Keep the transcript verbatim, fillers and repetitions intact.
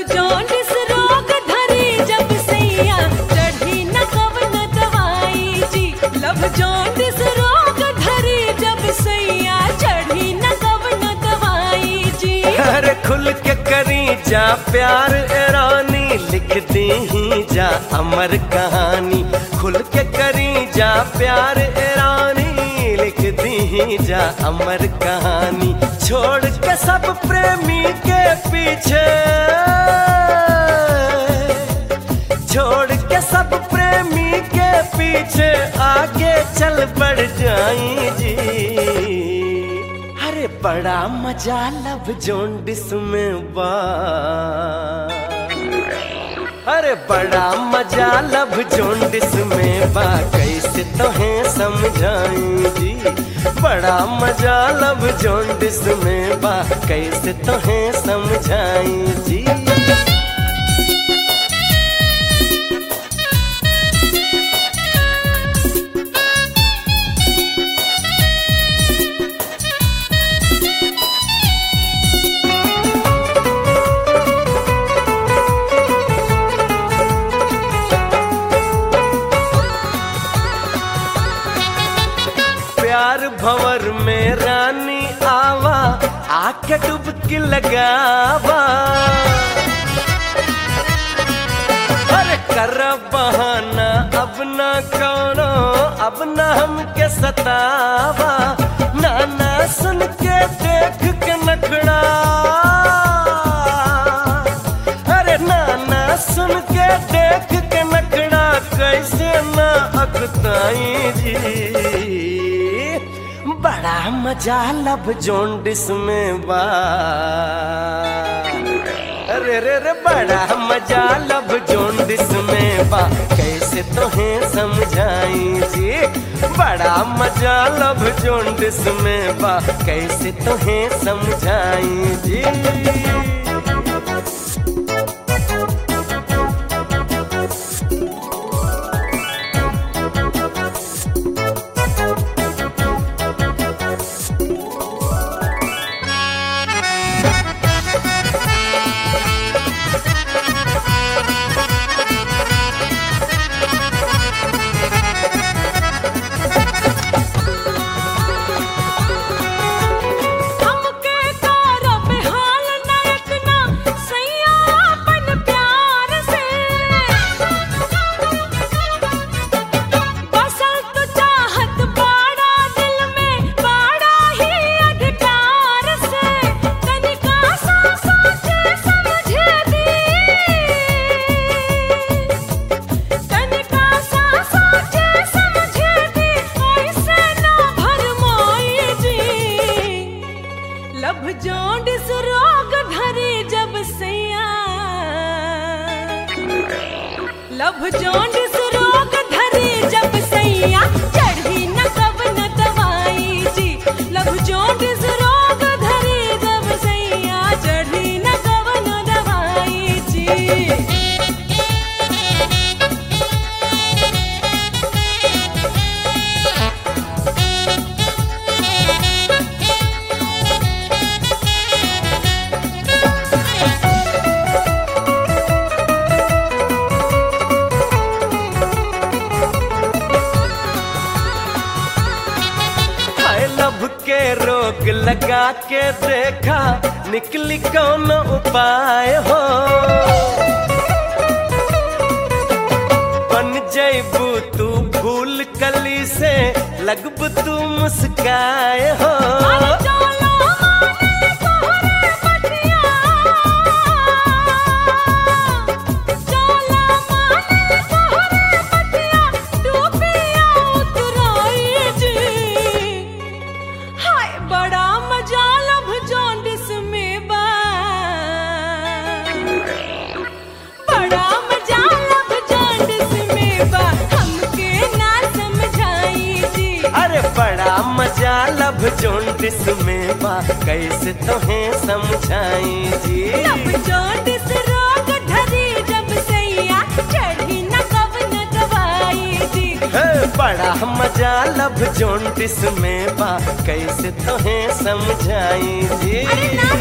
Jaundice रोग धरी जब सैया चढ़ी न कवन दवाई जी। लब जॉन्डिस रोग धरी जब सैया चढ़ी न कवन दवाई जी। अरे खुल के करी जा प्यार ए रानी, लिख दी ही जा अमर कहानी। खुल के करी जा प्यार ए रानी, लिख दी ही जा अमर कहानी। छोड़ के सब प्रेमी के पीछे, छोड़ के सब प्रेमी के पीछे आगे चल बढ़ जाई जी। अरे बड़ा मजा लब जॉन्डिस में बा, अरे बड़ा मजा लब जॉन्डिस में बा, कैसे तोहें समझाई जी। बड़ा मजा लब जॉन्डिस में बा, कैसे तोहें समझाई जी। प्यार भंवर में रानी आवा, आके डुबकी लगावा। अरे कर बहाना अब ना करो, अब ना हमके सतावा। नाना सुन के देख के नखड़ा, अरे नाना सुन के देख के नखड़ा, कैसे ना अकताई जी। बड़ा मजा लब जॉन्डिस में बा, अरे रे रे बड़ा मजा लब जॉन्डिस में बा, कैसे तोहें समझाई जी। बड़ा मजा लब जॉन्डिस में बा, कैसे तोहें समझाई जी। लब जॉन्डिस रोग धरी जब सैया, लब जॉन्डिस रोग धरी जब सैया चढ़ी न कवन दवाई जी। लब जॉन्डिस रोग धरी जब सैया चढ़ी न कवन दवाई जी। लब के रोग लगा के देखा, निकली कौन उपाय हो। बन जैबू तू भूल कली से, लगबू तू मुस्काए हो। बड़ा मजा लब जॉन्डिस में बा, बड़ा मजा लब जॉन्डिस में बा, हमके ना समझाई जी। अरे बड़ा मजा लब जॉन्डिस में बा, कैसे तोहें समझाई जी। लब जॉन्डिस रोग धरी जब सैया चढ़ी न कवन दवाई जी। बड़ा मजा लब जॉन्डिस में बा, कैसे तोहें समझाई जी।